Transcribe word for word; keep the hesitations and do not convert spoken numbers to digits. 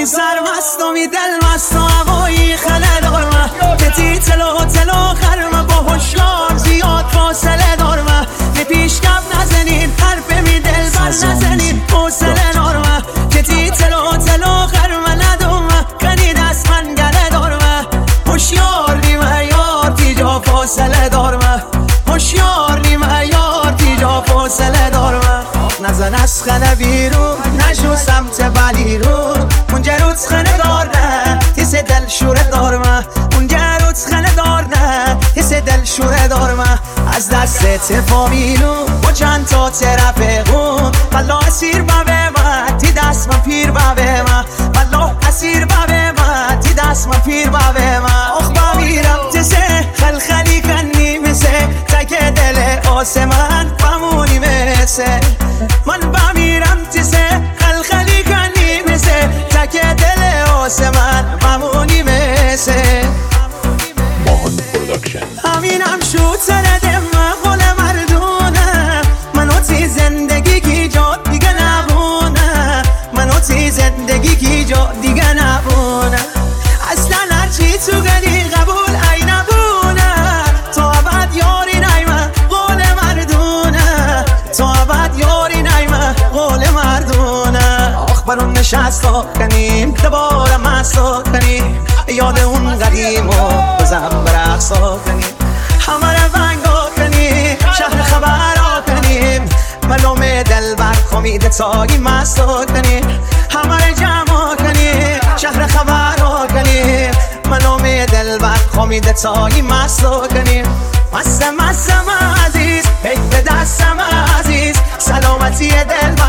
سرمست و می دل مست و هوایی خله دارم که تی تلو تلو خرم با هشیار زیاد فاصله دارم که پیش کم نزنین حرف می دل بر نزنین حوصله دارم که تی تلو تلو خرم ندارم کنی دست من گله دارم هشیار نیمه یار تیجا فاصله دارم هشیار نیمه یار تیجا فاصله دارم نزن از خانه بیرون نشو سمت بلی رو اونجا روز خانه دار نه حس دل شوره دارم اونجا روز خانه دار نه حس دل شوره دارم از دست تفامیلو با چند تا ترفقون والله اسیر بابه ما تی دست ما پیر بابه ما والله اسیر بابه ما تی دست ما پیر بابه ما اخ بمیرم تسه خلخلی کنی مثه تک دل آسمان بمونی مثه من بمیرم تسه خلخلی کنی مثه تک دل آسمان بمونی مثه همینم شد سردم قول مردونه منو تی زندگی کی جا دیگه نبونه منو تی زندگی کی جا دیگه نبونه اصلا هرچی تو گلی قبول ای نبونه تو ابد یاری نیمه قول مردونه تو ابد یاری نیمه قول مردونه آخ برون نشستا کنیم دوباره مستا کنیم یاد اون قدیم و بزن برقصا کنیم همه رونگا کنیم شهر خبرها کنیم ملوم دل بر خمید تایی مستا کنیم همه جمع کنیم شهر خبرها کنیم ملوم دل بر خمید تایی مستا کنیم مستم مستم عزیز هی به دستم عزیز سلامتی دل